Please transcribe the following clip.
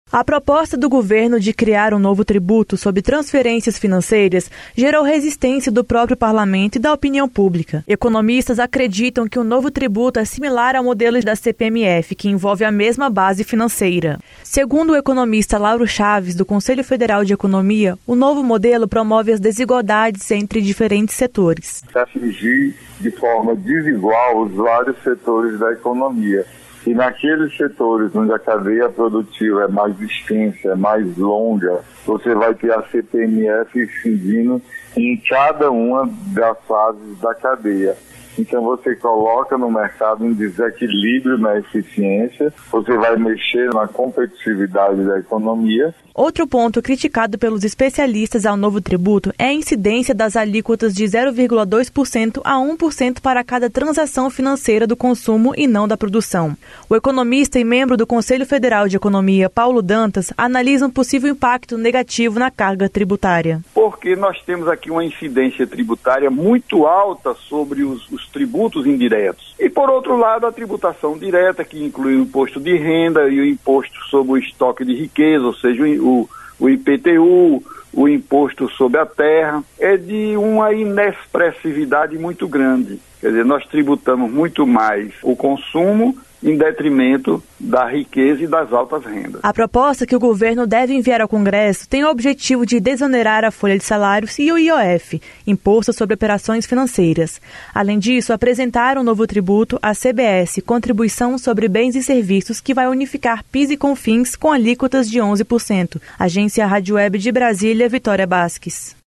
A proposta do governo de criar um novo tributo sobre transferências financeiras gerou resistência do próprio parlamento e da opinião pública. Economistas acreditam que o novo tributo é similar ao modelo da CPMF, que envolve a mesma base financeira. Segundo o economista Lauro Chaves, do Conselho Federal de Economia, o novo modelo promove as desigualdades entre diferentes setores. Atingir de forma desigual os vários setores da economia. E naqueles setores onde a cadeia produtiva é mais extensa, é mais longa, você vai ter a CPMF incidindo em cada uma das fases da cadeia. Então você coloca no mercado um desequilíbrio na eficiência, você vai mexer na competitividade da economia. Outro ponto criticado pelos especialistas ao novo tributo é a incidência das alíquotas de 0,2% a 1% para cada transação financeira do consumo e não da produção. O economista e membro do Conselho Federal de Economia, Paulo Dantas, analisa um possível impacto negativo na carga tributária. Porque nós temos aqui uma incidência tributária muito alta sobre os tributos indiretos. E, por outro lado, a tributação direta, que inclui o imposto de renda e o imposto sobre o estoque de riqueza, ou seja, o IPTU, o imposto sobre a terra, é de uma inexpressividade muito grande. Quer dizer, nós tributamos muito mais o consumo em detrimento da riqueza e das altas rendas. A proposta que o governo deve enviar ao Congresso tem o objetivo de desonerar a folha de salários e o IOF, Imposto sobre Operações Financeiras. Além disso, apresentar um novo tributo, a CBS, Contribuição sobre Bens e Serviços, que vai unificar PIS e CONFINS com alíquotas de 11%. Agência Rádio Web de Brasília, Vitória Basques.